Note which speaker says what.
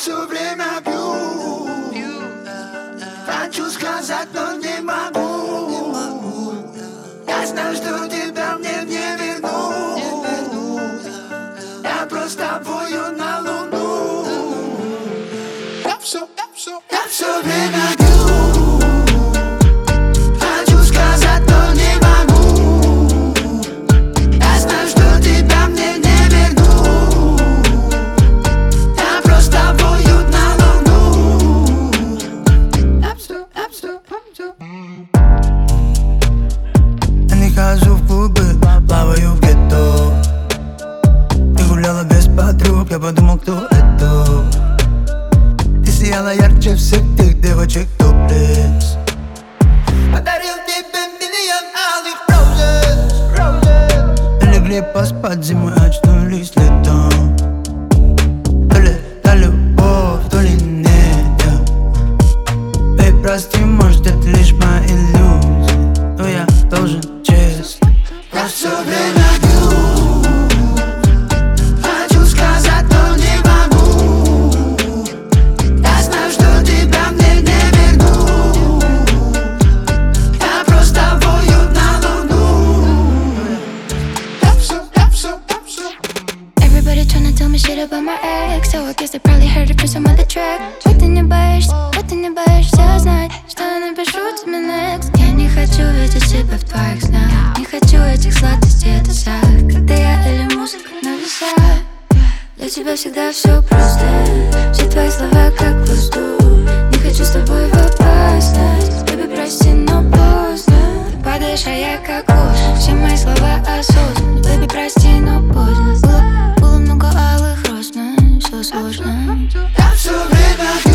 Speaker 1: все время пью. Хочу сказать, но не могу. Я знаю, что тебя мне не верну. Я просто вою на луну. Я все время пью. Хочу сказать, но не могу. Я знаю, что тебя мне не верну. Я просто вою на луну.
Speaker 2: Я не хожу в клубы, плаваю в гетто. Ты гуляла без подруг, я подумал, кто это. Ты сияла ярче всех тех девочек топлес. Подарил тебе миллион алых роз. Легли поспать зимой, очнулись летом. То ли та любовь, то ли нет. Эй, прости, может это лишь моя иллюзия, но я должен честно.
Speaker 1: Я все время пью. Хочу сказать, но не могу. Я знаю, что тебя мне не верну. Я просто вою на луну.
Speaker 3: Everybody tryna tell me shit about my ex, so I guess they probably heard it from some other track. Что ты не боишься знать, что я напишу тебе next. Я не хочу видеть себя в твоих снах, не хочу этих сладостей, это сах. Когда я или музыка на весах, для тебя всегда все просто. Все твои слова как воздух. Не хочу с тобой в опасность. Baby, прости, но поздно. Ты падаешь, а я как ложь. Все мои слова осознанны. Baby, прости, но поздно. Было много алых роз, но все сложно.
Speaker 1: Я все время пью.